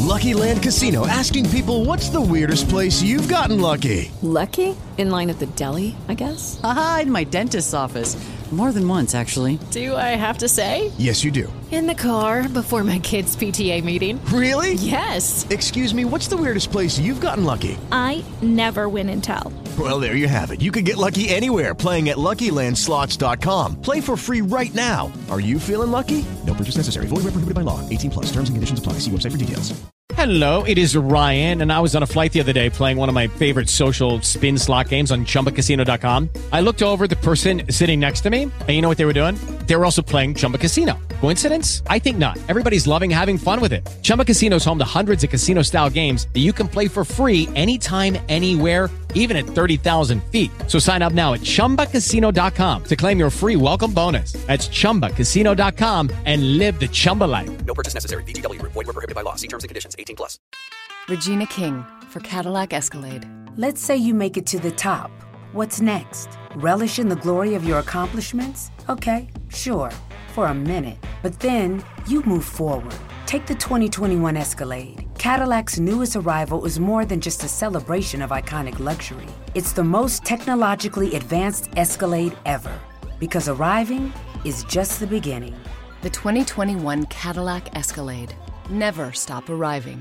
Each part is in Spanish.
Lucky Land Casino, asking people, what's the weirdest place you've gotten lucky? Lucky? In line at the deli, I guess? Aha, in my dentist's office. More than once, actually. Do I have to say? Yes, you do. In the car before my kids' PTA meeting. Really? Yes. Excuse me, what's the weirdest place you've gotten lucky? I never win and tell. Well, there you have it. You can get lucky anywhere, playing at LuckyLandSlots.com. Play for free right now. Are you feeling lucky? No purchase necessary. Void where prohibited by law. 18 plus. Terms and conditions apply. See website for details. Hello, it is Ryan, and I was on a flight the other day playing one of my favorite social spin slot games on ChumbaCasino.com. I looked over at the person sitting next to me, and you know what they were doing? They were also playing Chumba Casino. Coincidence? I think not. Everybody's loving having fun with it. Chumba Casino is home to hundreds of casino-style games that you can play for free anytime, anywhere, even at 30,000 feet. So sign up now at ChumbaCasino.com to claim your free welcome bonus. That's ChumbaCasino.com and live the Chumba life. No purchase necessary. VGW. Void where prohibited by law. See terms and conditions. 18 plus. Regina King for Cadillac Escalade. Let's say you make it to the top. What's next? Relish in the glory of your accomplishments? Okay, sure, for a minute. But then you move forward. Take the 2021 Escalade. Cadillac's newest arrival is more than just a celebration of iconic luxury. It's the most technologically advanced Escalade ever. Because arriving is just the beginning. The 2021 Cadillac Escalade. Never stop arriving.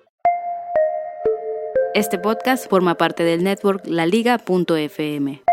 Este podcast forma parte del network laliga.fm.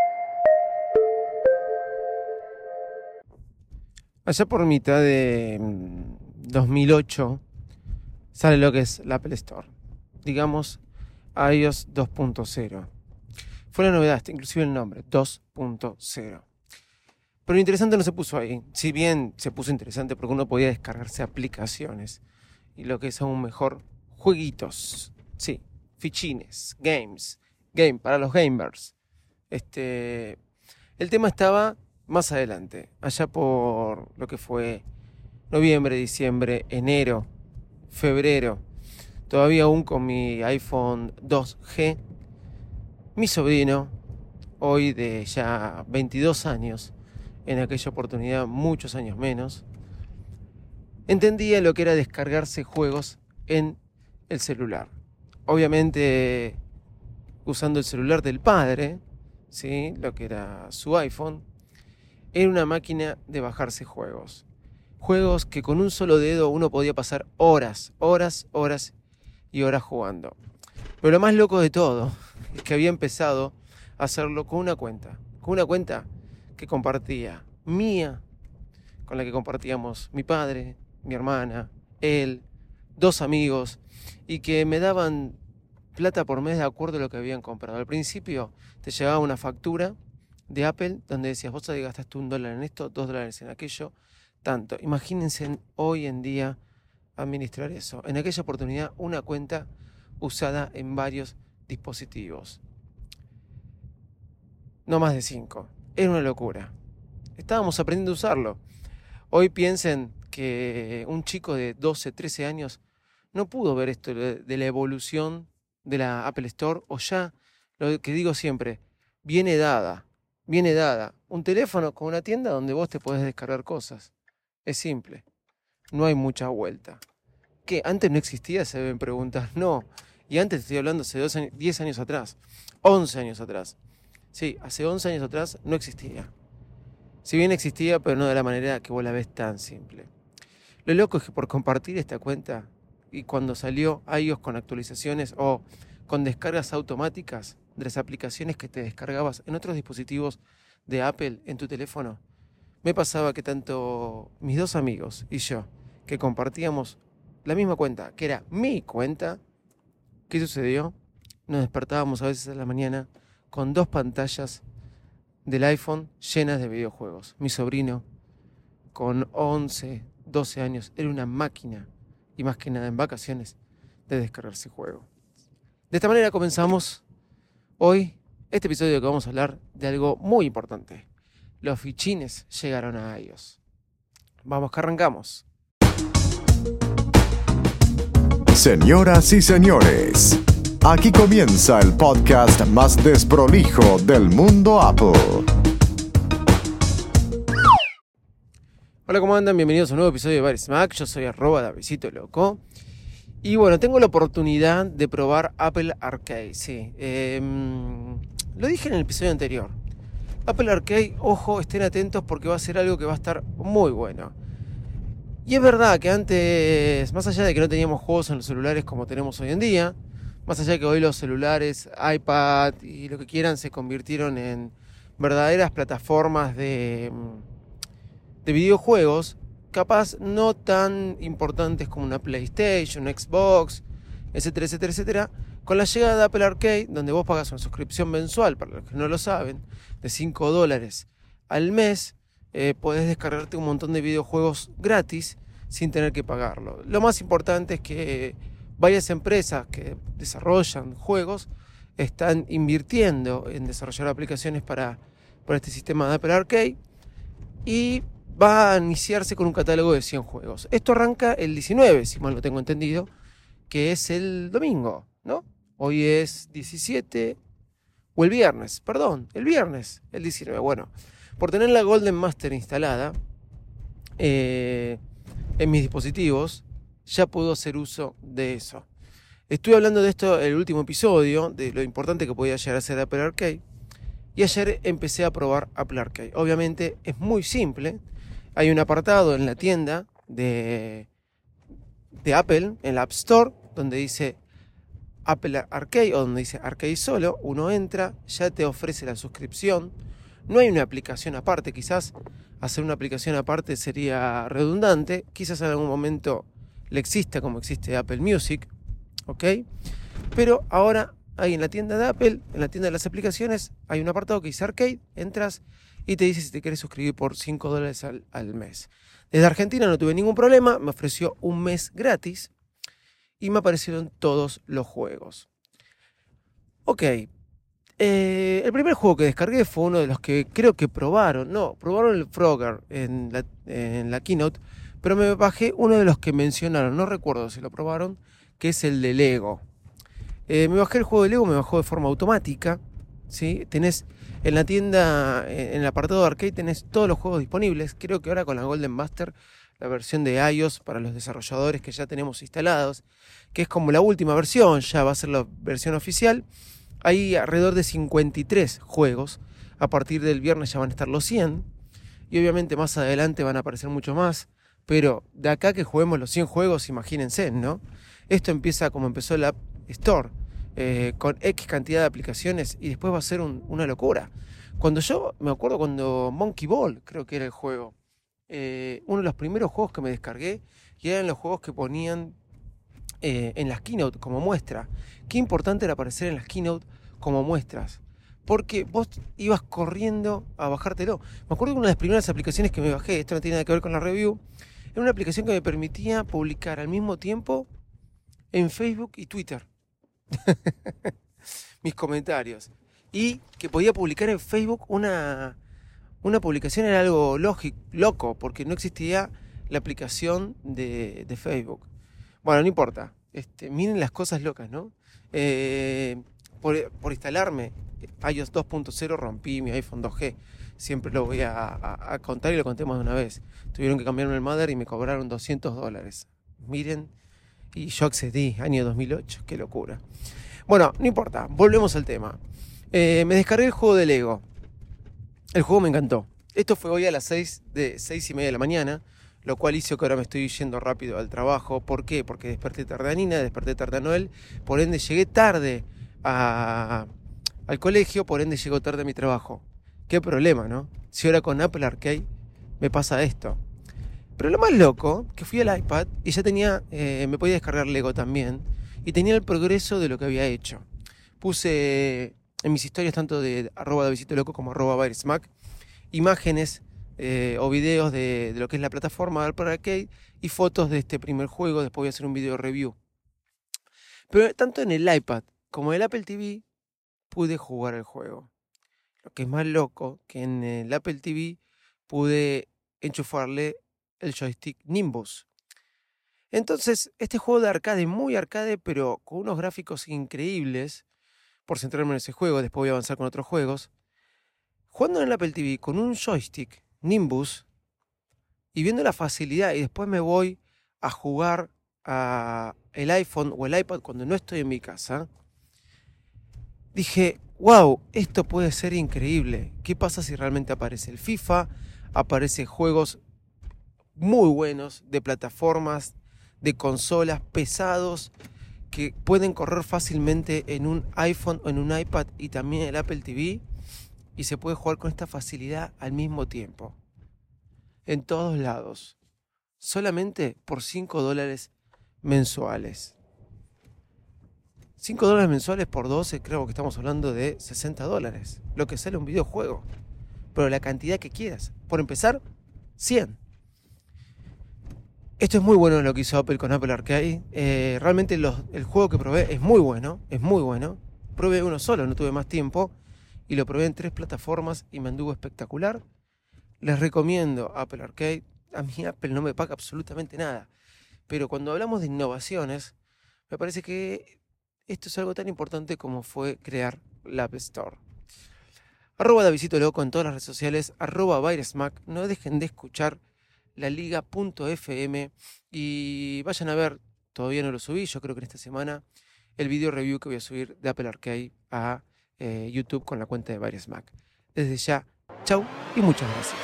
Allá por mitad de 2008 sale lo que es la Apple Store. Digamos, iOS 2.0. Fue la novedad, inclusive el nombre, 2.0. Pero lo interesante no se puso ahí. Si bien se puso interesante porque uno podía descargarse aplicaciones. Y lo que es aún mejor, jueguitos. Sí, fichines, game para los gamers. El tema estaba más adelante, allá por lo que fue noviembre, diciembre, enero, febrero. Todavía aún con mi iPhone 2G, mi sobrino, hoy de ya 22 años, en aquella oportunidad muchos años menos, entendía lo que era descargarse juegos en el celular. Obviamente usando el celular del padre, ¿sí? Lo que era su iPhone, era una máquina de bajarse juegos. Juegos que con un solo dedo uno podía pasar horas y horas jugando. Pero lo más loco de todo es que había empezado a hacerlo con una cuenta que compartía mía, con la que compartíamos mi padre, mi hermana, él, 2 amigos, y que me daban plata por mes de acuerdo a lo que habían comprado. Al principio te llegaba una factura de Apple donde decías, vos gastaste $1 en esto, $2 en aquello, tanto. Imagínense hoy en día administrar eso. En aquella oportunidad una cuenta usada en varios dispositivos. No más de 5. Era una locura. Estábamos aprendiendo a usarlo. Hoy piensen que un chico de 12, 13 años no pudo ver esto de la evolución de la Apple Store, o ya, lo que digo siempre, viene dada. Un teléfono con una tienda donde vos te podés descargar cosas. Es simple. No hay mucha vuelta. ¿Qué? ¿Antes no existía? Se deben preguntar. No. Y antes estoy hablando hace 10 años atrás. 11 años atrás. Sí, hace 11 años atrás no existía. Si bien existía, pero no de la manera que vos la ves tan simple. Lo loco es que por compartir esta cuenta, y cuando salió iOS con actualizaciones o con descargas automáticas de las aplicaciones que te descargabas en otros dispositivos de Apple en tu teléfono, me pasaba que tanto mis 2 amigos y yo, que compartíamos la misma cuenta, que era mi cuenta, ¿qué sucedió? Nos despertábamos a veces a la mañana con 2 pantallas del iPhone llenas de videojuegos. Mi sobrino, con 11, 12 años, era una máquina, y más que nada en vacaciones, de descargarse juego. De esta manera comenzamos hoy este episodio que vamos a hablar de algo muy importante. Los fichines llegaron a iOS. Vamos que arrancamos. Señoras y señores, aquí comienza el podcast más desprolijo del mundo Apple. Hola, ¿cómo andan? Bienvenidos a un nuevo episodio de Bares Mac. Yo soy @Davidcito Loco. Y bueno, tengo la oportunidad de probar Apple Arcade, sí. Lo dije en el episodio anterior. Apple Arcade, ojo, estén atentos porque va a ser algo que va a estar muy bueno. Y es verdad que antes, más allá de que no teníamos juegos en los celulares como tenemos hoy en día, más allá de que hoy los celulares, iPad y lo que quieran se convirtieron en verdaderas plataformas de videojuegos, capaz no tan importantes como una PlayStation, una Xbox, etcétera, etcétera, etcétera. Con la llegada de Apple Arcade, donde vos pagas una suscripción mensual, para los que no lo saben, de $5 al mes, podés descargarte un montón de videojuegos gratis sin tener que pagarlo. Lo más importante es que varias empresas que desarrollan juegos están invirtiendo en desarrollar aplicaciones para este sistema de Apple Arcade y va a iniciarse con un catálogo de 100 juegos. Esto arranca el 19, si mal no tengo entendido, que es el domingo, ¿no? Hoy es 17, o el viernes, el viernes, el 19. Bueno, por tener la Golden Master instalada en mis dispositivos, ya puedo hacer uso de eso. Estuve hablando de esto en el último episodio, de lo importante que podía llegar a ser Apple Arcade, y ayer empecé a probar Apple Arcade. Obviamente es muy simple. Hay un apartado en la tienda de Apple, en la App Store, donde dice Apple Arcade o donde dice Arcade solo. Uno entra, ya te ofrece la suscripción. No hay una aplicación aparte, quizás hacer una aplicación aparte sería redundante. Quizás en algún momento le exista como existe Apple Music, ¿ok? Pero ahora hay en la tienda de Apple, en la tienda de las aplicaciones, hay un apartado que dice Arcade, entras y te dice si te quieres suscribir por $5 al mes. Desde Argentina no tuve ningún problema, me ofreció un mes gratis y me aparecieron todos los juegos. Ok, el primer juego que descargué fue uno de los que creo que probaron el Frogger en la Keynote, pero me bajé uno de los que mencionaron, no recuerdo si lo probaron, que es el de Lego. Me bajé el juego de Lego, me bajó de forma automática, ¿sí? Tenés en la tienda, en el apartado de Arcade, tenés todos los juegos disponibles. Creo que ahora con la Golden Master, la versión de iOS para los desarrolladores que ya tenemos instalados, que es como la última versión, ya va a ser la versión oficial. Hay alrededor de 53 juegos. A partir del viernes ya van a estar los 100. Y obviamente más adelante van a aparecer mucho más. Pero de acá que juguemos los 100 juegos, imagínense, ¿no? Esto empieza como empezó la App Store, con X cantidad de aplicaciones, y después va a ser una locura. Me acuerdo cuando Monkey Ball, creo que era el juego, uno de los primeros juegos que me descargué, y eran los juegos que ponían en las Keynote como muestra. Qué importante era aparecer en las Keynote como muestras, porque vos ibas corriendo a bajártelo. Me acuerdo que una de las primeras aplicaciones que me bajé, esto no tiene nada que ver con la review, era una aplicación que me permitía publicar al mismo tiempo en Facebook y Twitter mis comentarios, y que podía publicar en Facebook una publicación. Era algo loco, porque no existía la aplicación de Facebook. Bueno, no importa, miren las cosas locas, ¿no? Por instalarme iOS 2.0 rompí mi iPhone 2G. Siempre lo voy a contar, y lo conté más de una vez. Tuvieron que cambiarme el mother y me cobraron $200. Miren, y yo accedí, año 2008, qué locura. Bueno, no importa, volvemos al tema. Me descargué el juego de Lego. El juego me encantó. Esto fue hoy a las 6:30 de la mañana, lo cual hizo que ahora me estoy yendo rápido al trabajo. ¿Por qué? Porque desperté tarde a Nina, desperté tarde a Noel, por ende llegué tarde al colegio, por ende llego tarde a mi trabajo. Qué problema, ¿no? Si ahora con Apple Arcade me pasa esto. Pero lo más loco, que fui al iPad y ya tenía, me podía descargar Lego también, y tenía el progreso de lo que había hecho. Puse en mis historias, tanto de @davidcitoloco como @byresmack, imágenes o videos de lo que es la plataforma de Apple Arcade y fotos de este primer juego. Después voy a hacer un video review. Pero tanto en el iPad como en el Apple TV pude jugar el juego. Lo que es más loco, que en el Apple TV pude enchufarle el joystick Nimbus. Entonces, este juego de arcade, muy arcade, pero con unos gráficos increíbles, por centrarme en ese juego, después voy a avanzar con otros juegos, jugando en el Apple TV con un joystick Nimbus y viendo la facilidad, y después me voy a jugar el iPhone o el iPad cuando no estoy en mi casa, dije, wow, esto puede ser increíble. ¿Qué pasa si realmente aparece el FIFA? Aparecen juegos muy buenos de plataformas, de consolas pesados que pueden correr fácilmente en un iPhone o en un iPad y también el Apple TV, y se puede jugar con esta facilidad al mismo tiempo, en todos lados, solamente por $5 mensuales. $5 mensuales por 12, creo que estamos hablando de $60, lo que sale un videojuego, pero la cantidad que quieras. Por empezar, 100. Esto es muy bueno lo que hizo Apple con Apple Arcade. Realmente el juego que probé es muy bueno, Probé uno solo, no tuve más tiempo, y lo probé en 3 plataformas y me anduvo espectacular. Les recomiendo Apple Arcade. A mí Apple no me paga absolutamente nada, pero cuando hablamos de innovaciones, me parece que esto es algo tan importante como fue crear la App Store. @Davidcito Loco en todas las redes sociales, @VirusMac. No dejen de escuchar laliga.fm y vayan a ver, todavía no lo subí, yo creo que en esta semana, el video review que voy a subir de Apple Arcade a YouTube con la cuenta de VirusMac. Desde ya, chau y muchas gracias.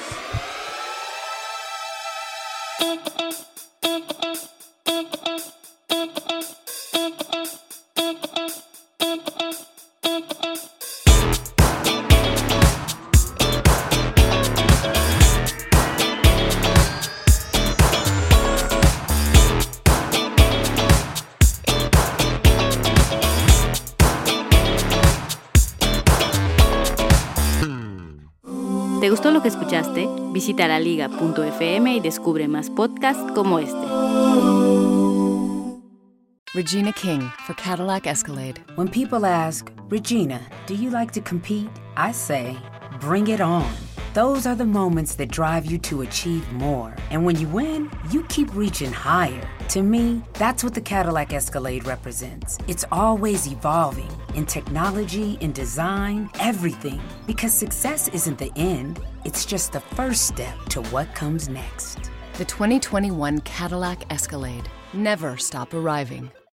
¿Te gustó lo que escuchaste? Visita laliga.fm y descubre más podcasts como este. Regina King for Cadillac Escalade. When people ask, Regina, do you like to compete? I say, bring it on. Those are the moments that drive you to achieve more. And when you win, you keep reaching higher. To me, that's what the Cadillac Escalade represents. It's always evolving in technology, in design, everything. Because success isn't the end, it's just the first step to what comes next. The 2021 Cadillac Escalade. Never stop arriving.